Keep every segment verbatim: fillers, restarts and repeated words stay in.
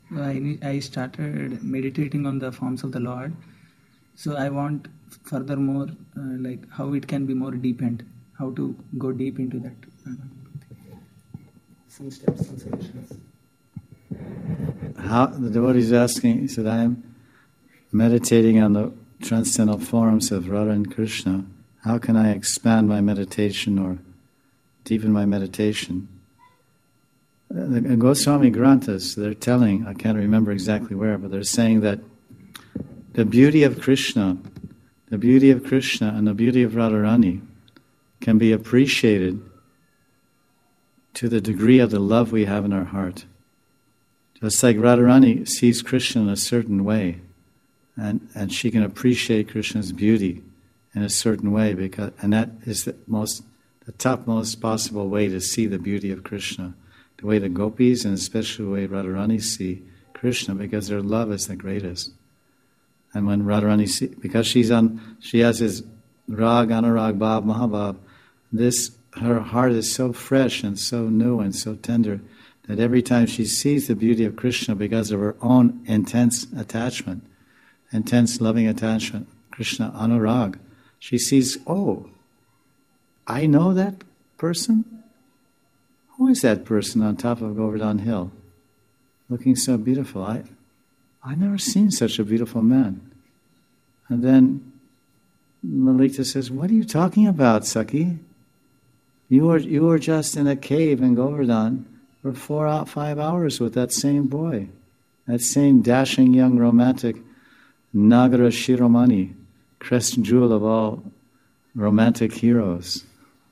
I, I started meditating on the forms of the Lord. So I want furthermore, uh, like how it can be more deepened, how to go deep into that. Uh, some steps, some solutions. How, the devotee is asking, he said, I am meditating on the transcendental forms of Radha and Krishna. How can I expand my meditation or deepen my meditation? Uh, the Goswami Granthas, they're telling, I can't remember exactly where, but they're saying that the beauty of Krishna, the beauty of Krishna and the beauty of Radharani can be appreciated to the degree of the love we have in our heart. Just like Radharani sees Krishna in a certain way, and, and she can appreciate Krishna's beauty in a certain way, because and that is the most, the topmost possible way to see the beauty of Krishna, the way the gopis and especially the way Radharani see Krishna, because their love is the greatest. And when Radharani see, because she's on, she has his rag, anurag, bhav, mahabhav, this, her heart is so fresh and so new and so tender that every time she sees the beauty of Krishna, because of her own intense attachment, intense loving attachment, Krishna anurag, she sees, oh, I know that person? Who is that person on top of Govardhan Hill, looking so beautiful? I, I've never seen such a beautiful man. And then Lalita says, what are you talking about, Saki? You were, you were just in a cave in Govardhan for four out five hours with that same boy, that same dashing young romantic Nagara Shiromani, crest and jewel of all romantic heroes.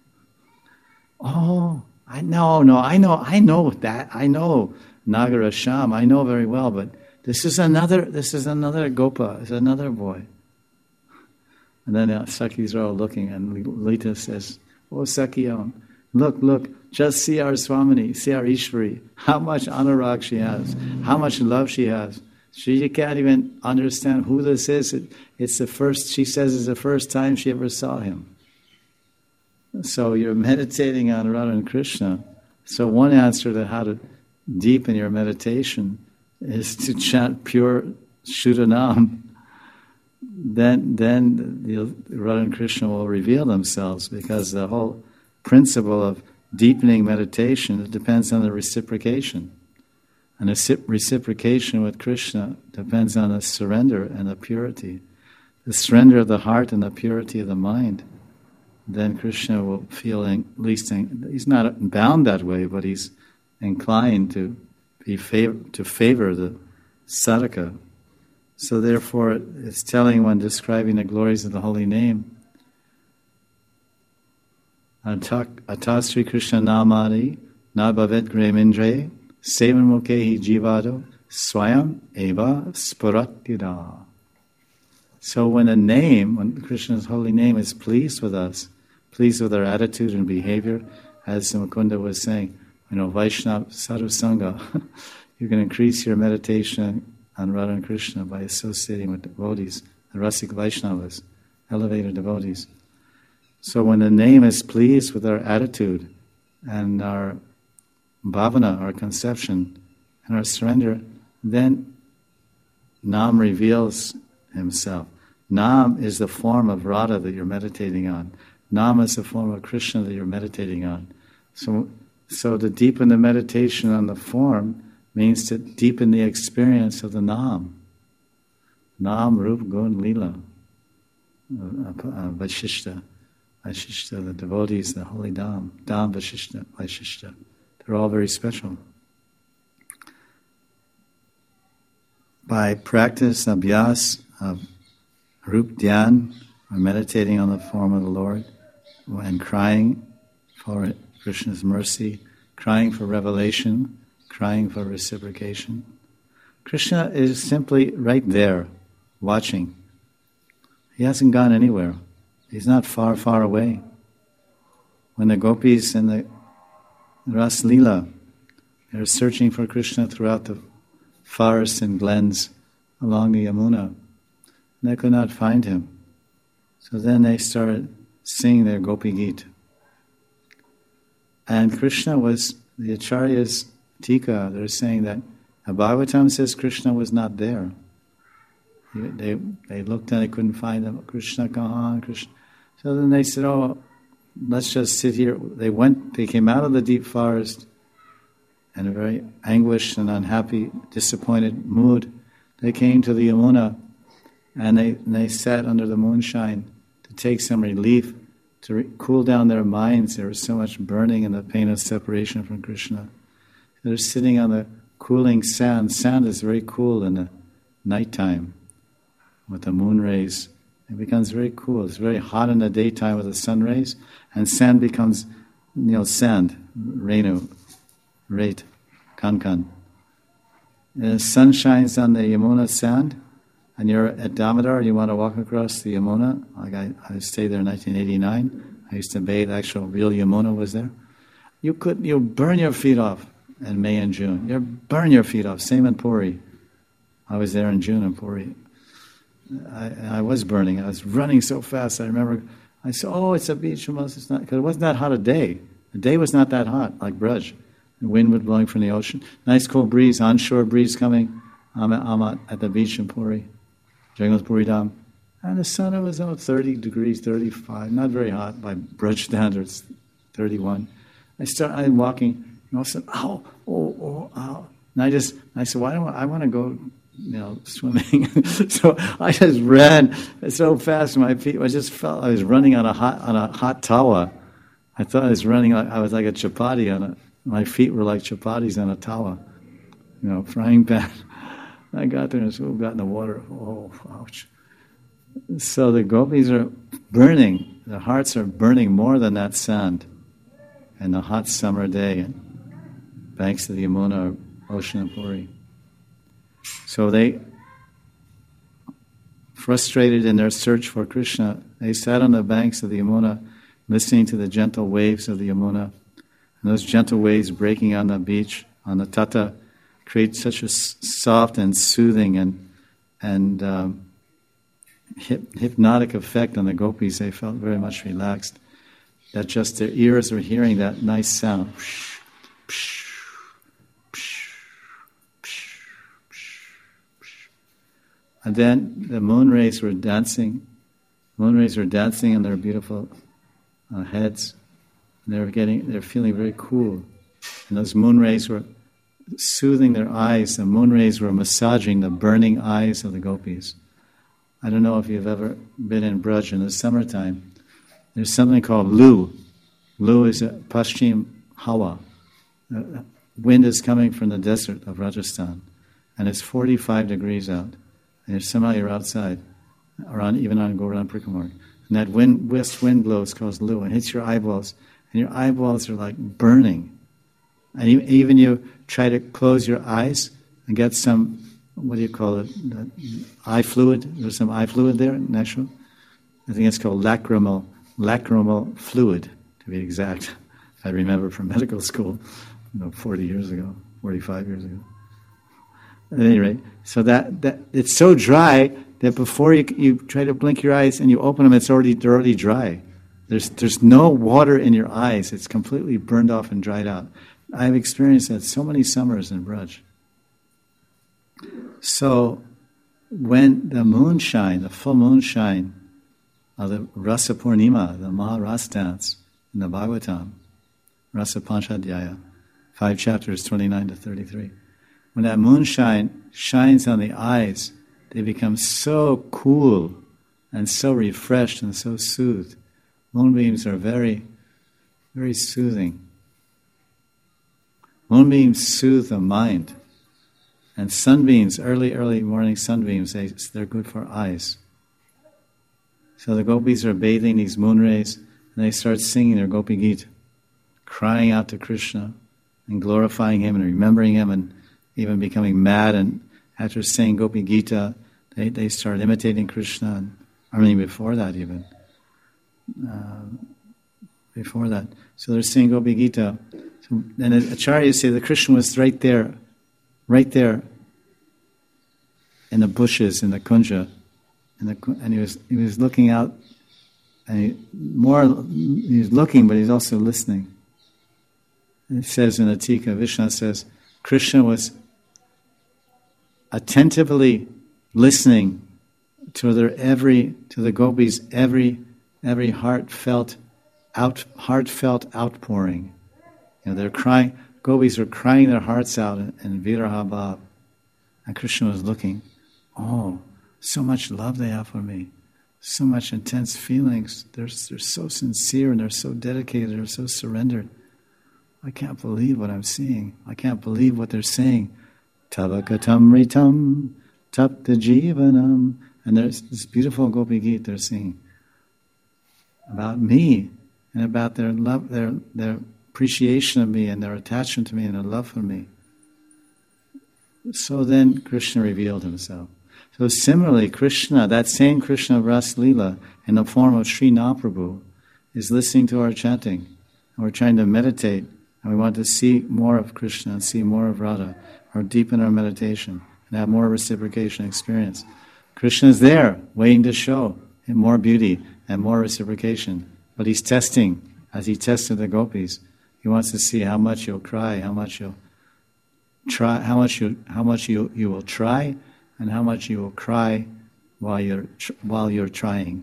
Oh, I know, no, I know, I know that, I know Nagara Sham, I know very well, but this is another, this is another Gopa, it's another boy. And then uh, Sakis are all looking, and Lita says, oh, Sakya, look, look, just see our Swamini, see our Ishvari, how much anurag she has, how much love she has. She can't even understand who this is. It, it's the first, she says it's the first time she ever saw him. So you're meditating on Radha and Krishna. So one answer to how to deepen your meditation is to chant pure Shuddhanam. Then, then the Radha and Krishna will reveal themselves, because the whole principle of deepening meditation, it depends on the reciprocation. And the reciprocation with Krishna depends on the surrender and the purity. The surrender of the heart and the purity of the mind. Then Krishna will feel, at least, he's not bound that way, but he's inclined to be favor, to favor the sadhaka. So therefore, it's telling when describing the glories of the holy name, Atastri Krishna namani nabhavet gremindre sevan mukhehi jivado swayam eva spuratyada. So when a name, when Krishna's holy name is pleased with us, pleased with our attitude and behavior, as Mukunda was saying, you know, Vaishnava Sadhu Sangha, you can increase your meditation on Radha and Krishna by associating with devotees, the Rasik Vaishnavas, elevated devotees. So when the name is pleased with our attitude and our bhavana, our conception, and our surrender, then Nam reveals himself. Nam is the form of Radha that you're meditating on. Nam is the form of Krishna that you're meditating on. So, so to deepen the meditation on the form means to deepen the experience of the Nam. Nam, Rup, Gun, Lila, uh, uh, Vaishishta. Vaishishta, the devotees, the holy Dham. Dham, Vaishishta, Vaishishta. They're all very special. By practice, abhyas, of Rup Dhyan, or meditating on the form of the Lord, and crying for Krishna's mercy, crying for revelation, crying for reciprocation. Krishna is simply right there, watching. He hasn't gone anywhere. He's not far, far away. When the gopis and the Ras Leela, they're searching for Krishna throughout the forests and glens along the Yamuna, and they could not find him. So then they started singing their Gopi Geet. And Krishna was, the Acharyas Tika, they're saying that The Bhagavatam says Krishna was not there. They they looked and they couldn't find him. Krishna, Kahan, Krishna. So then they said, "Oh, let's just sit here." They went. They came out of the deep forest in a very anguished and unhappy, disappointed mood. They came to the Yamuna, and they and they sat under the moonshine to take some relief, to re- cool down their minds. There was so much burning and the pain of separation from Krishna. They're sitting on the cooling sand. Sand is very cool in the nighttime with the moon rays. It becomes very cool. It's very hot in the daytime with the sun rays, and sand becomes, you know, sand, Renu, Rate, Kankan. And the sun shines on the Yamuna sand, and you're at Damodar, you want to walk across the Yamuna. Like I, I stayed there in nineteen eighty-nine. I used to bathe, actual real Yamuna was there. You could, you burn your feet off in May and June. You burn your feet off. Same in Puri. I was there in June in Puri. I, I was burning. I was running so fast. I remember I said, "Oh, it's a beach." It's not, because it wasn't that hot a day. The day was not that hot, like Braj. The wind was blowing from the ocean. Nice cool breeze, onshore breeze coming. I'm at, I'm at, at the beach in Puri, Jagannath Puri Dham. And the sun, it was oh, thirty degrees, thirty-five. Not very hot by Braj standards, thirty-one. I start, I'm walking, and all of a sudden, ow, oh, oh, ow. And I just, I said, why don't I, I want to go, you know, swimming. So I just ran so fast. My feet, I just felt I was running on a hot on a hot tawa. I thought I was running. I was like a chapati on a. My feet were like chapatis on a tawa, you know, frying pan. I got there and so got in the water. Oh, ouch! So the gopis are burning. Their hearts are burning more than that sand, in the hot summer day, and banks of the Yamuna, ocean of Puri. So they, frustrated in their search for Krishna, they sat on the banks of the Yamuna, listening to the gentle waves of the Yamuna. And those gentle waves breaking on the beach, on the tata, create such a soft and soothing and and um, hip, hypnotic effect on the gopis. They felt very much relaxed. That just their ears were hearing that nice sound. And then the moon rays were dancing. Moon rays were dancing on their beautiful uh, heads. And they were getting, they were feeling very cool. And those moon rays were soothing their eyes. The moon rays were massaging the burning eyes of the gopis. I don't know if you've ever been in Braj in the summertime. There's something called Lu. Lu is a Paschim Hawa. The wind is coming from the desert of Rajasthan. And it's forty-five degrees out. And somehow you're outside, or on, even on Govardhan Prikamar. And that wind, west wind blows called Lu, and hits your eyeballs. And your eyeballs are like burning. And you, even you try to close your eyes and get some, what do you call it, eye fluid. There's some eye fluid there, natural. I think it's called lacrimal, lacrimal fluid, to be exact. I remember from medical school, you know, forty years ago, forty-five years ago. At any rate, so that, that it's so dry that before you you try to blink your eyes and you open them, it's already they're already dry. There's there's no water in your eyes. It's completely burned off and dried out. I've experienced that so many summers in Braj. So when the moonshine, the full moonshine of the Rasa Purnima, the Maharas dance in the Bhagavatam, Rasa Panchadhyaya, five chapters, twenty-nine to thirty-three. When that moonshine shines on the eyes, they become so cool and so refreshed and so soothed. Moonbeams are very, very soothing. Moonbeams soothe the mind. And sunbeams, early, early morning sunbeams, they, they're good for eyes. So the gopis are bathing these moon rays, and they start singing their Gopi Geet, crying out to Krishna and glorifying Him and remembering Him and even becoming mad. And after saying Gopi Gita, they, they start imitating Krishna. And, I mean, before that even. Uh, before that. So they're saying Gopi Gita. So, and the Acharyas say that Krishna was right there, right there in the bushes, in the kunja. In the, and he was he was looking out, and he, more, he was looking, but he's also listening. It says in the Tika, Vishnu says, Krishna was attentively listening to their every to the gopis every every heartfelt out heartfelt outpouring. You know, they're crying. Gopis are crying their hearts out in, in Viraha Bhav, and Krishna was looking. Oh, so much love they have for me, so much intense feelings. They're they're so sincere and they're so dedicated. They're so surrendered. I can't believe what I'm seeing. I can't believe what they're saying. Tavakatam ritam tapta jivanam. And there's this beautiful Gopi Geet they're singing about me and about their love, their their appreciation of me and their attachment to me and their love for me. So then Krishna revealed himself. So similarly, Krishna, that same Krishna of Ras Leela in the form of Sri Mahaprabhu, is listening to our chanting. And we're trying to meditate, and we want to see more of Krishna and see more of Radha, or deepen our meditation and have more reciprocation experience. Krishna is there, waiting to show him more beauty and more reciprocation. But he's testing, as he tested the gopis. He wants to see how much you'll cry, how much you'll try, how much you, how much you you will try, and how much you will cry while you're tr- while you're trying.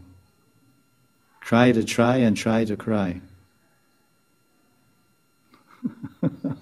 Try to try and try to cry.